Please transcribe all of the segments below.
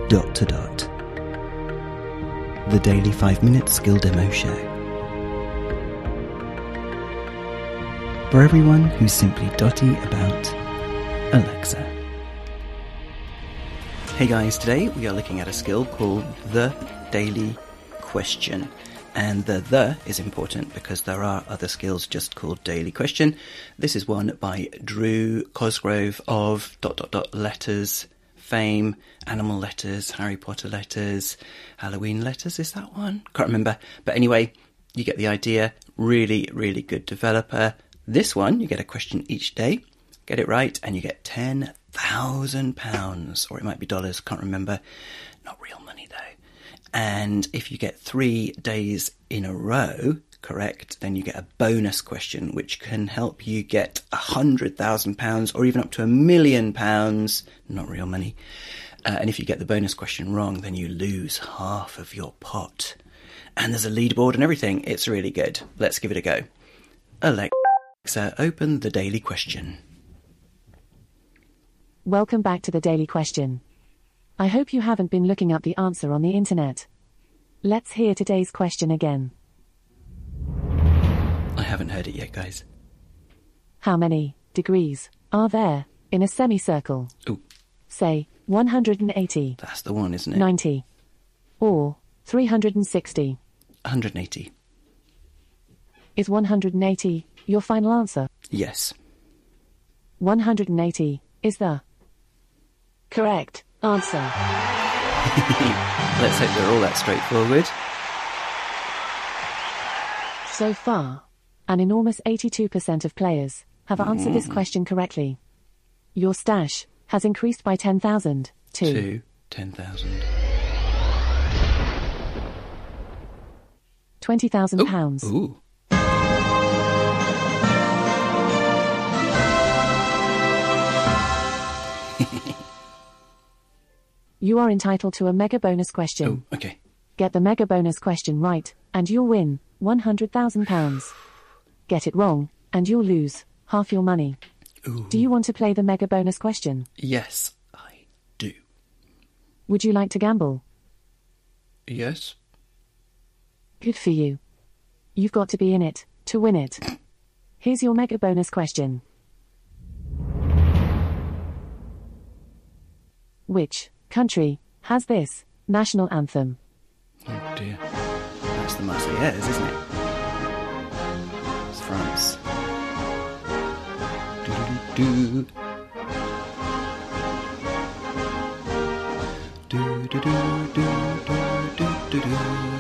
dot to dot. The Daily 5-Minute Skill Demo Show. For everyone who's simply dotty about Alexa. Hey guys, today we are looking at a skill called the Daily Question. And the is important because there are other skills just called Daily Question. This is one by Drew Cosgrove of ... letters fame, animal letters, Harry Potter letters, Halloween letters, is that one? Can't remember. But anyway, you get the idea. Really, really good developer. This one, you get a question each day, get it right, and you get £10,000, or it might be dollars, can't remember. Not real money though. And if you get 3 days in a row correct, then you get a bonus question, which can help you get £100,000 or even up to £1 million. Not real money. And if you get the bonus question wrong, then you lose half of your pot. And there's a leaderboard and everything. It's really good. Let's give it a go. Alexa, open the Daily Question. Welcome back to the Daily Question. I hope you haven't been looking up the answer on the internet. Let's hear today's question again. I haven't heard it yet, guys. How many degrees are there in a semicircle? Ooh. Say 180. That's the one, isn't it? 90. Or 360. 180. Is 180 your final answer? Yes. 180 is the correct answer. Let's hope they're all that straightforward. So far, an enormous 82% of players have answered this question correctly. Your stash has increased by 10,000 to 10,000. £20,000. Ooh. You are entitled to a mega bonus question. Oh, okay. Get the mega bonus question right, and you'll win £100,000. Get it wrong, and you'll lose half your money. Ooh. Do you want to play the mega bonus question? Yes, I do. Would you like to gamble? Yes. Good for you. You've got to be in it to win it. Here's your mega bonus question. Which country has this national anthem? Oh dear. That's the Marseillaise, isn't it? It's France. Do-do-do-do. Do-do-do-do-do-do-do-do.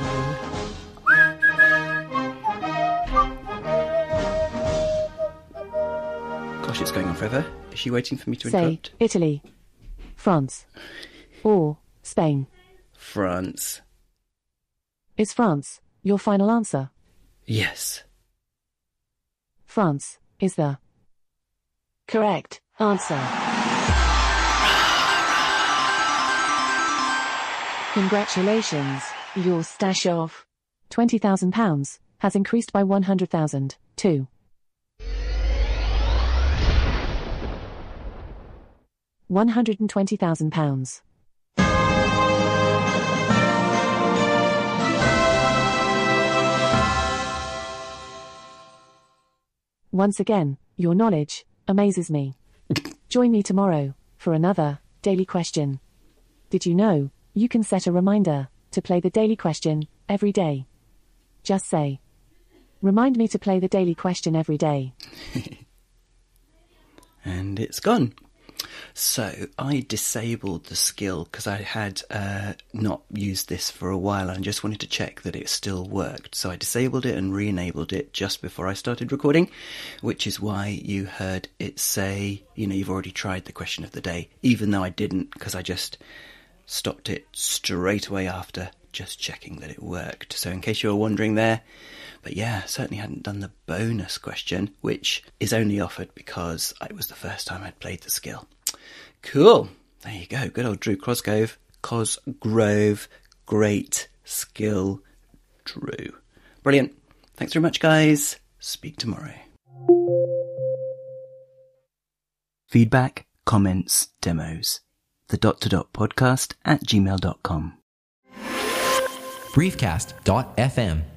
Gosh, it's going on forever. Is she waiting for me to Say interrupt? Italy, France, or Spain. France. Is France your final answer? Yes. France is the correct answer. Congratulations, your stash of £20,000 has increased by 100,000 to £120,000. Once again, your knowledge amazes me. Join me tomorrow for another Daily Question. Did you know you can set a reminder to play the Daily Question every day? Just say, remind me to play the Daily Question every day. And it's gone. So I disabled the skill because I had not used this for a while and I just wanted to check that it still worked. So I disabled it and re-enabled it just before I started recording, which is why you heard it say, you've already tried the question of the day, even though I didn't, because I just stopped it straight away after, just checking that it worked. So in case you were wondering there, but yeah, certainly hadn't done the bonus question, which is only offered because it was the first time I'd played the skill. Cool. There you go. Good old Drew Cosgrove. Great skill, Drew. Brilliant. Thanks very much, guys. Speak tomorrow. Feedback, comments, demos. the ... podcast at gmail.com. Briefcast.fm